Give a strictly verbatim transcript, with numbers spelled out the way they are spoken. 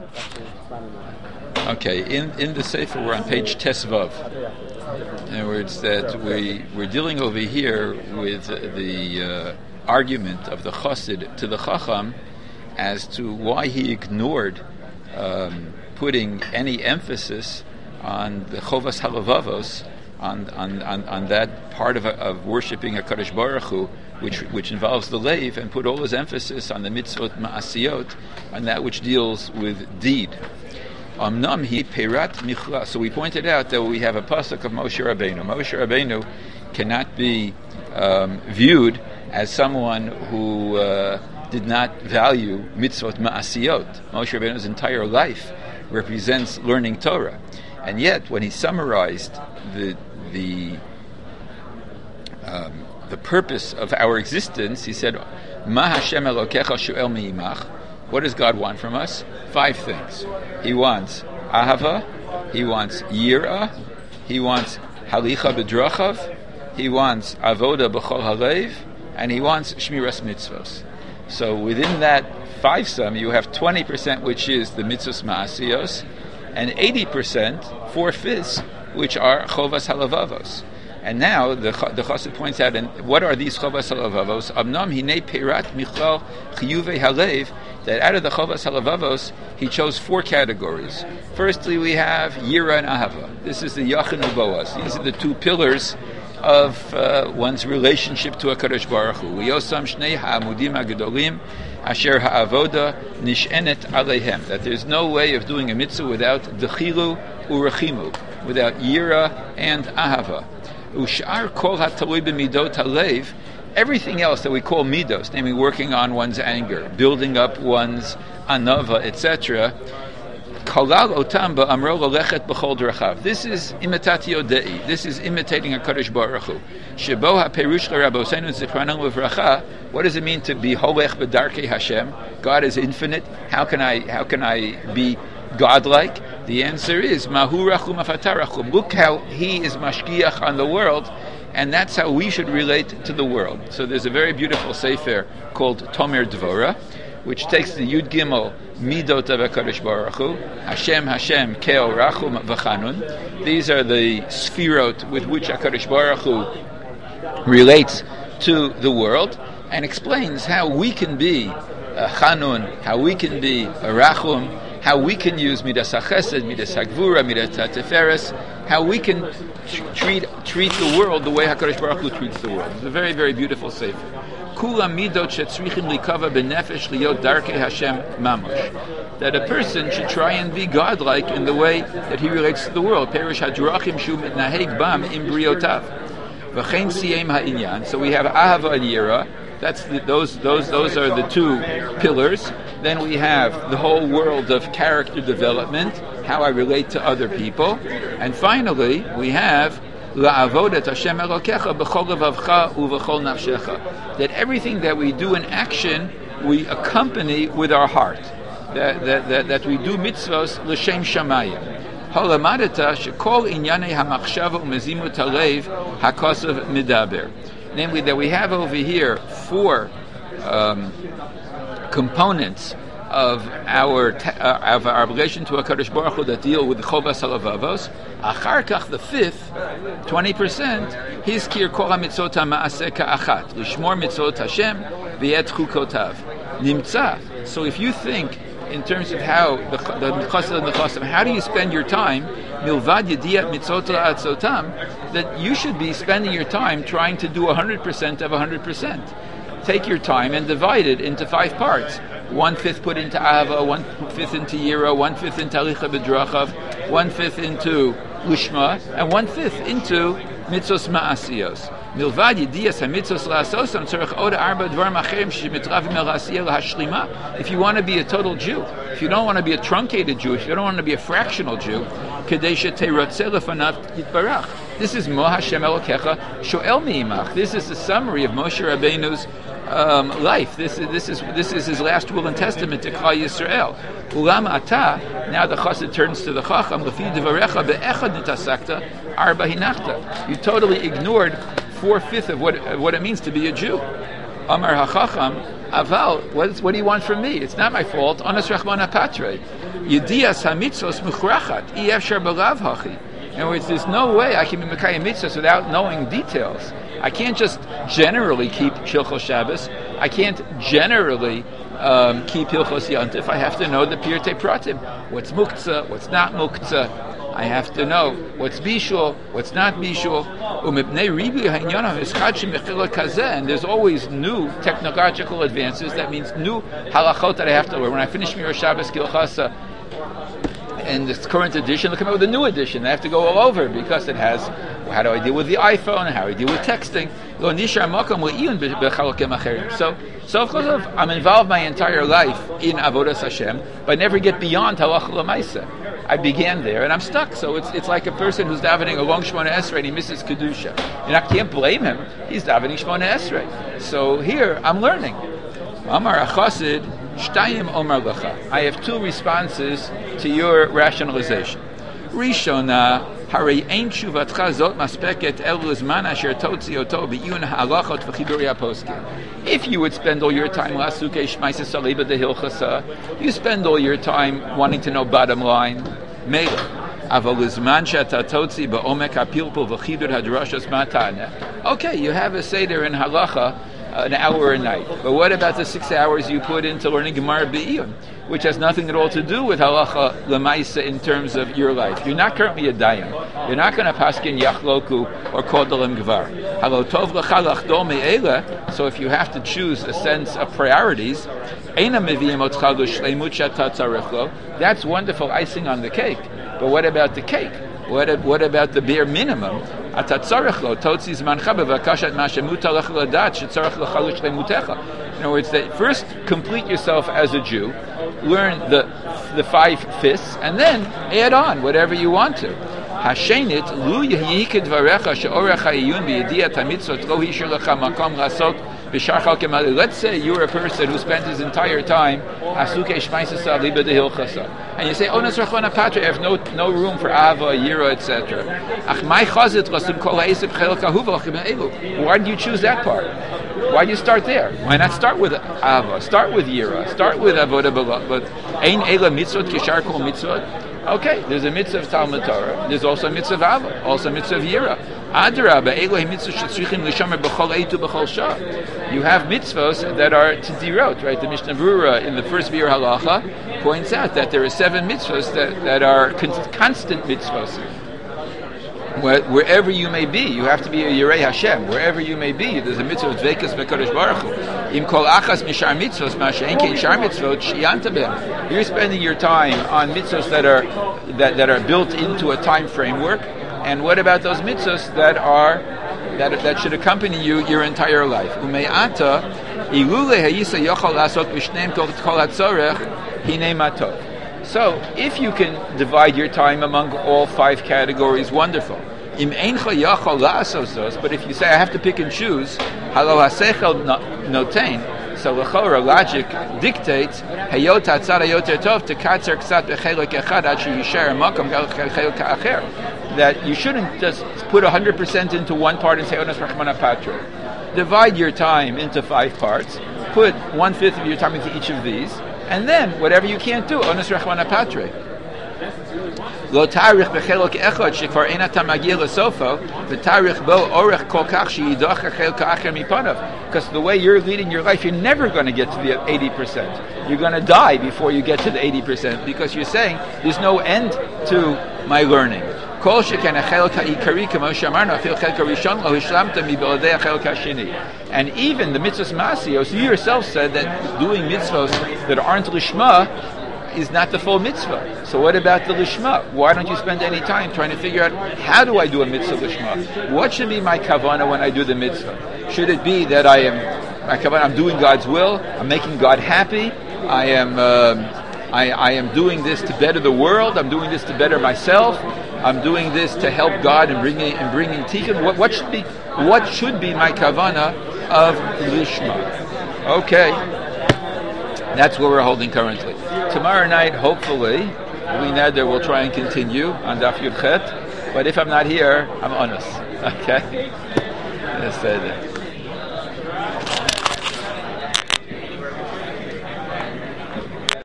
Okay, in, in the Sefer we're on page Tesvav. In other words, that we, we're dealing over here with the uh, argument of the Chassid to the Chacham as to why he ignored um, putting any emphasis on the Chovas Halavavos, on, on, on, on that part of, of worshipping HaKadosh Baruch Hu, which which involves the leiv, and put all his emphasis on the mitzvot ma'asiyot, on that which deals with deed. Amnam hi perat michla. So we pointed out that we have a pasuk of Moshe Rabbeinu. Moshe Rabbeinu cannot be um, viewed as someone who uh, did not value mitzvot ma'asiyot. Moshe Rabbeinu's entire life represents learning Torah, and yet when he summarized the the um, the purpose of our existence, he said, "Ma Hashem Elokecha shu'el mi'imach." What does God want from us? Five things. He wants ahava, he wants yira, he wants halicha b'drachav, he wants avoda b'chol halev, and he wants shmiras mitzvos. So within that five sum, you have twenty percent, which is the mitzvos ma'asiyos, and eighty percent, four-fifths, which are chovas halavavos. And now the the Chassid points out, and what are these chovas halavavos? Amnam hinei perat michlal chiyuvei halev. That out of the chovas halavavos, he chose four categories. Firstly, we have yira and ahava. This is the yachin and boaz. These are the two pillars of uh, one's relationship to HaKadosh Baruch Hu. Yosam shnei ha'amudim ha'gedolim asher ha'avoda nishenet aleihem. That there's no way of doing a mitzvah without dechilu urechimu, without yira and ahava. Ushar kol ha'talui b'midot halev. Everything else that we call midos, namely working on one's anger, building up one's anava, et cetera. Kalal otam ba'amro l'lechet b'chol drachav. This is imitatio dei. This is imitating HaKadosh Baruch Hu. Shebo ha'perush l'Rabboseinu zichronam l'vracha. What does it mean to be holech b'darkei Hashem? God is infinite. How can I? How can I be godlike? The answer is mahu rachum afatarachum. Look how He is mashgiach on the world. And that's how we should relate to the world. So there's a very beautiful sefer called Tomer Dvora, which takes the Yud Gimel Midot of HaKadosh Baruch Hu, Hashem, Hashem, Keo, Rachum, V'chanun. These are the sphirot with which HaKadosh Baruch Hu relates to the world, and explains how we can be a Chanun, how we can be a Rachum, how we can use Midas HaChesed, Midas HaGvura, Midas HaTeferes, how we can treat treat the world the way HaKadosh Baruch Hu treats the world. It's a very, very beautiful sefer. Kula midot shetzrichim likava benefesh liyot darkei Hashem mamosh. That a person should try and be godlike in the way that he relates to the world. Perish hadrachim shu mitnaheg bam im briotav. V'chein siyem ha'inyan. So we have ahava and yira. That's the, those those those are the two pillars. Then we have the whole world of character development, how I relate to other people, and finally we have la'avodat Hashem Elokecha b'chol levavcha u'v'chol nafshecha. That everything that we do in action we accompany with our heart. That that that, that we do mitzvos l'shem shamayim. Halamadata shekol inyanei hamachshava u'mezimut halev hakosav midaber. Namely, that we have over here four um, components of our te- uh, of our relation to HaKadosh Baruch Hu that deal with the chovas halavavos. Achar kach, the fifth, twenty percent, hizkir kol hamitzvot ha'maaseh ka'achat, lishmor mitzvot Hashem v'et chukotav. Nimtza. So if you think in terms of how the the chassid and the chasam, how do you spend your time? Milvad yediyat mitzvot la'atzotam, that you should be spending your time trying to do one hundred percent of one hundred percent. Take your time and divide it into five parts. One-fifth put into ahava, one-fifth into yira, one-fifth into halicha b'drachav, one-fifth into lishma, and one-fifth into mitzvos ma'asiyos. Milvad yediyas hamitzvos la'asosam tzarech oda arba dvarim acherim shemitravim el ha'asiyah lahashlima. If you want to be a total Jew, if you don't want to be a truncated Jew, if you don't want to be a fractional Jew, kedei sheteiratzeh lefanav yitbarach. This is Mo Hashem Elokecha Shoel Mi'imach. This is the summary of Moshe Rabbeinu's um, life. This is this is this is his last will and testament to Klal Yisrael. Ulam Ata. Now the Chassid turns to the Chacham. Lefi Devarecha be'echad nitasakta arba hinachta. You totally ignored four fifths of what of what it means to be a Jew. Amar HaChacham Aval, what, is, what do you want from me? It's not my fault. Onas Rachmana Patre. Yedias hamitzvos muchrachat. Efshar belav hachi. In other words, there's no way I can be Mekayim mitzvahs without knowing details. I can't just generally keep Hilchos Shabbos. I can't generally um, keep Hilchos Yontif. I have to know the Pirtei Pratim. What's Muktzah, what's not Muktzah. I have to know what's Bishul, what's not Bishul. And there's always new technological advances. That means new halachot that I have to learn. When I finish Mir Shabbos Gilchasa, and this current edition, they'll come out with a new edition. I have to go all over because it has, how do I deal with the iPhone, how do I deal with texting. So, so of course, I'm involved my entire life in Avodas Hashem, but I never get beyond Halacha L'Maisa. I began there, and I'm stuck. So it's it's like a person who's davening a long Shemona Esrei and he misses Kedusha. And I can't blame him. He's davening Shemona Esrei. So here, I'm learning. Amar Achasid, Shtayim Omar Lacha. I have two responses to your rationalization. Rishona, Harei Ein Tshuvatcha Zot Maspeket El Zman Asher Totzi Oto B'Iyun Ha'alachot V'Chiburi HaPoskim. If you would spend all your time Lasuke Shmaisa Saliba de Hilchasa, you spend all your time wanting to know bottom line, Mela. Aval Zman Shata Totzi Ba'omek HaPilpul V'Chidur HaDrashos Matana. Okay, you have a Seder in Halacha, an hour a night. But what about the six hours you put into learning Gemara Be'iyun, which has nothing at all to do with halacha l'maisa in terms of your life? You're not currently a dayan. You're not going to paskin yachloku or kodelim gvar. Halo tov l'cha lachdol me'ela. So if you have to choose a sense of priorities, eina meviyim otcha l'shleimut shata tzarich lo. That's wonderful icing on the cake. But what about the cake? What, what about the bare minimum? In other words, that first complete yourself as a Jew, learn the the five fifths, and then add on whatever you want to. Hashenit lu yihikid varecha she'orach hayiyun b'yediyat hamitzvot lo hishir lecha makom lasok. Let's say you're a person who spent his entire time Asuke Shmaisa Saliba de Hilchasa, and you say, "Oh, Nasrachana Patra, I have no no room for Ava, Yira, et cetera" Why did you choose that part? Why do you start there? Why not start with Ava? Start with Yira. Start with Avodah B'La. But Ein Ela Mitzvot Kishar Kol Mitzvot. Okay, there's a mitzvah of Talmud Torah. There's also a mitzvah of Ava. Also a mitzvah of Yira. Adrabah, Elohi mitzvah shetzrichim l'shamer b'chol eitu b'chol shah. You have mitzvahs that are to dirot, right? The Mishnah Berurah in the first Biur Halacha points out that there are seven mitzvahs that, that are con- constant mitzvahs. Where, wherever you may be, you have to be a Yirei Hashem. Wherever you may be, there's a mitzvah of Dvekas b'Kodesh Baruch Hu. Im kol achas mishar mitzvos ma'ashein kein shar mitzvot shiyanta b'hem. You're spending your time on mitzvahs that are that, that are built into a time framework. And what about those mitzvahs that are that that should accompany you your entire life? Ume'ata ilule hayisa yochal lasot b'shneim kol hatzorech hinei matov. So, if you can divide your time among all five categories, wonderful. Im eincha yachal la'asos, but if you say I have to pick and choose, halo hasechel notain. So l'chora logic dictates hayot hatzad hayoter tov tekatzer ksat bechelek echad ad sheyisher makom chelek ha'acher. That you shouldn't just put one hundred percent into one part and say onas rachmana patra. Divide your time into five parts. Put one fifth of your time into each of these. And then, whatever you can't do, onas rachmana patre. Lo tarich bechelok echad shekvar ein ata magir lesofo, v'tarich bo orech kol kach sheyidach chelek ha'acher mipanav. Because the way you're leading your life, you're never going to get to the eighty percent. You're going to die before you get to the eighty percent because you're saying there's no end to my learning. And even the mitzvahs masiyos, you yourself said that doing mitzvahs that aren't lishma is not the full mitzvah. So what about the lishma? Why don't you spend any time trying to figure out how do I do a mitzvah lishma? What should be my kavanah when I do the mitzvah? Should it be that I am my kavanah, I'm doing God's will, I'm making God happy, I am um, I, I am doing this to better the world, I'm doing this to better myself, I'm doing this to help God and bringing and bringing tikkun. What, what should be what should be my kavanah of lishma? Okay, that's what we're holding currently. Tomorrow night, hopefully, we neder will try and continue on Daf Yud Chet. But if I'm not here, I'm honest. Okay.